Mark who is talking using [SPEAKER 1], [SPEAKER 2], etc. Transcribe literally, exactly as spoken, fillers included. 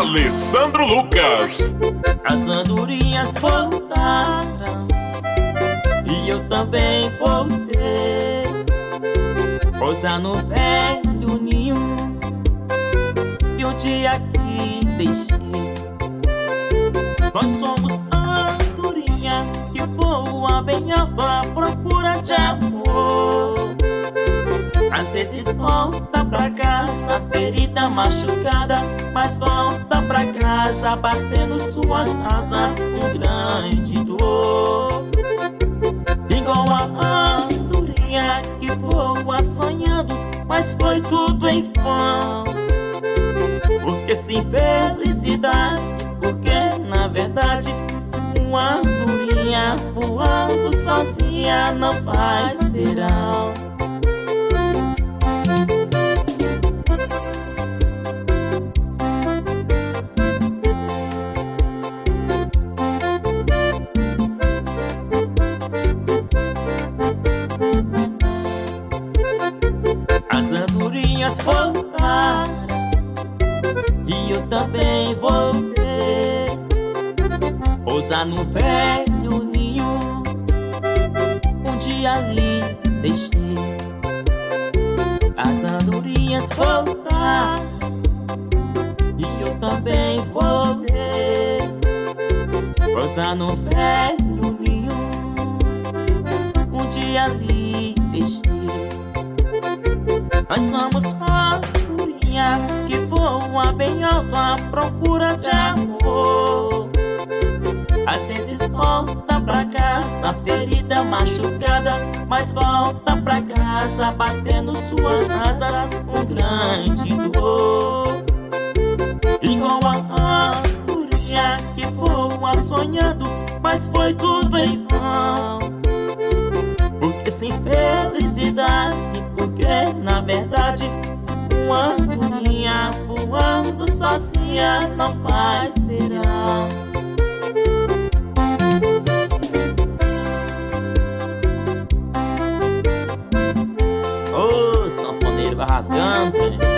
[SPEAKER 1] Alessandro Lucas.
[SPEAKER 2] As andorinhas voltaram e eu também voltei, pousar no velho ninho que um dia aqui deixei. Nós somos andorinha que voa bem alto à procura de amor. Às vezes volta pra casa ferida, machucada, mas volta pra casa batendo suas asas com grande dor. Igual a andorinha que voa sonhando, mas foi tudo em vão. Porque sem felicidade, porque na verdade uma andorinha voando sozinha não faz verão. As andorinhas voltaram e eu também voltei, pousar no velho ninho um dia ali deixei. As andorinhas voltaram e eu também voltei, pousar no velho ninho um dia ali deixei. Nós somos andorinha que voa bem alto à procura de amor. Às vezes volta pra casa ferida, machucada, mas volta pra casa batendo suas asas com grande dor. Igual a andorinha que voa sonhando, mas foi tudo em vão. Porque sem felicidade, porque na verdade uma andorinha voando sozinha não faz verão. Ô, sanfoneiro vai rasgando, né?